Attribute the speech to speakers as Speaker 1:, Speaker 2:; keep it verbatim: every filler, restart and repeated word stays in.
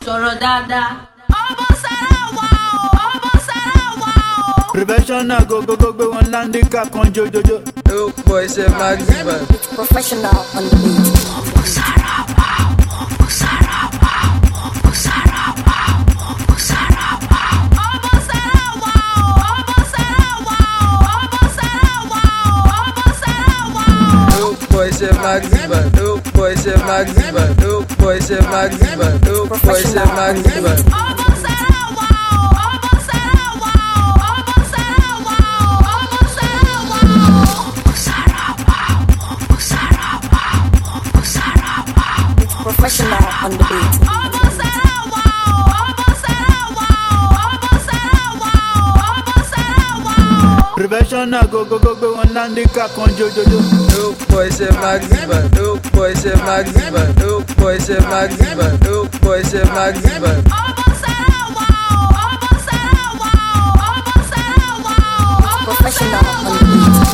Speaker 1: sọ̀rọ̀ dáadáa.
Speaker 2: ọmọ sára wà ó ọmọ sára wà ó.
Speaker 3: Prevention náà gogogo gbé wọn láńdíkà kan jojojo.
Speaker 4: Ó pọ̀ iṣẹ́ maximum.
Speaker 5: It's professional on the beat.
Speaker 2: ọmọ sára wà ó ọmọ sára wà ó ọmọ sára wà ó ọmọ sára wà ó. ọmọ sára wà ó ọmọ sára wà ó ọmọ sára wà ó ọmọ sára wà ó.
Speaker 4: Ó pọ̀ iṣẹ́ maximum. Ó pọ̀ iṣẹ́ maximum. Ó pọ̀ iṣẹ́ maximum. Ó pọ̀ iṣẹ́ maximum.
Speaker 2: ọmọ sára wà ó ọmọ sára wà ó ọmọ sára wà ó ọmọ sára wà ó. ọmọ sára wà ó ọmọ sára wà ó ọmọ sára wà ó.
Speaker 5: It's professional on the beat.
Speaker 2: ọmọ sára wà ó ọmọ sára wà ó ọmọ sára wà ó ọmọ sára wà ó.
Speaker 3: Prevention náà gogogo gbé wọn láńdíkà kan jojojo.
Speaker 4: Ó pọ̀ iṣẹ́ maximum. Ó pọ̀ iṣẹ́ maximum. Ó pọ̀ iṣẹ́ maximum. Ó pọ̀ iṣẹ́ maximum.
Speaker 2: ọmọ sára wà ó ọmọ sára wà ó ọmọ sára wà ó.
Speaker 5: Professional on the beat.